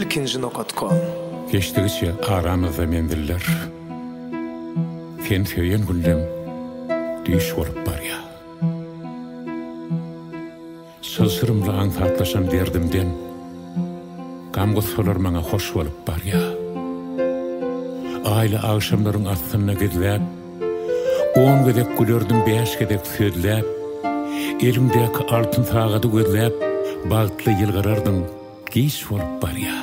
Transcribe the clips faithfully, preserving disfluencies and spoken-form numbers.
ikinji nokatko. Geçtigiçe aramyzda mendiller. Sen sevýän gündem düýş bolup barýar. Sözürümle antatlaşan derdimden gamgyslar maňa hoş bolup barýar. Aýla agşamlaryň astyna gidläp, on gedek gülördim, beş gedek söýläp, elimdäki altyn sagady gözläp, bagtly ýylgyrardyň giş bolup barýar.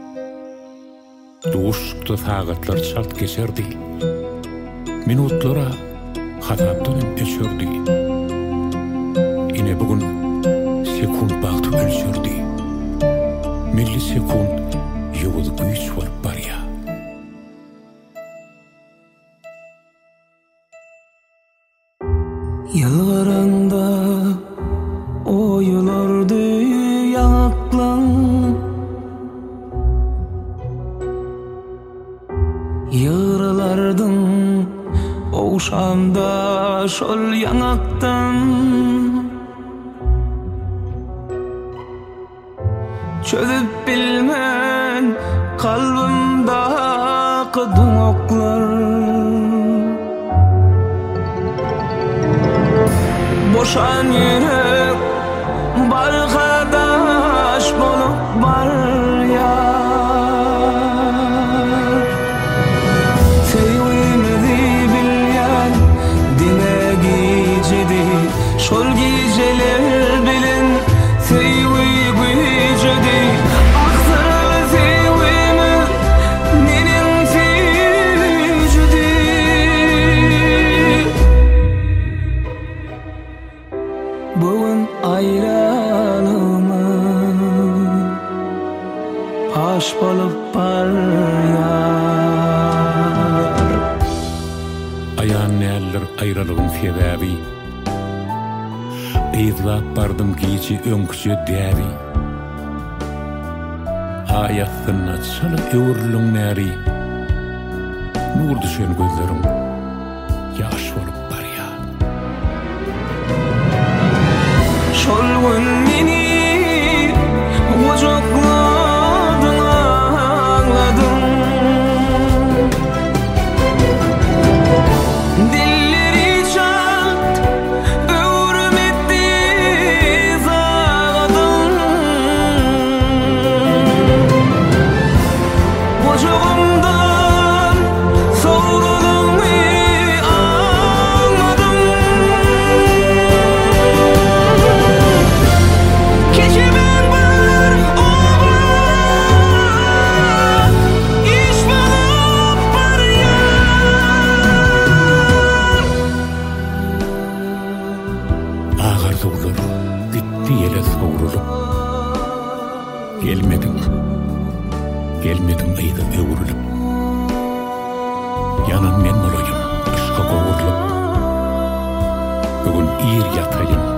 Duşukda sagatlar çalt geçerdi. Minutlara hatapdan öçürdü. Ine bugün sekund bagtı ölçürdü. Milli sekund ýoly güýç bolup barýar. Yıllarında oyulardı yanaklan, yaralardın oğuşanda şol yanaktan. Çözüp bilmen kalbimdaki dumaklar, boşan yürek barkadaş bolup barýar. Sevgimizi bilýän dine gijedi, şol gijeler bilen sevgi güýjedi. Aksyraly sevgimiz meniň sevjedi. Bugün ayrılığımız paş bolup barýar. Aýan näller aýralygyň sebäbi, izlap bardym giýçi öňküçe däbi. Aýatsyna çaly öwürlüň näri, nur düşen gözleriň ýaş bolup barýar. Şol gün meni gocakladın, ağladın. Dilleri çalt, öwrüm etdi zagadın. Gocagymdan sowradyňmy anladım. Gitti yele sovrulup, gelmedin, gelmedin ayda öwrülüp. Yanan men bolayım, ışka kovurulup, bugün ir yatayım,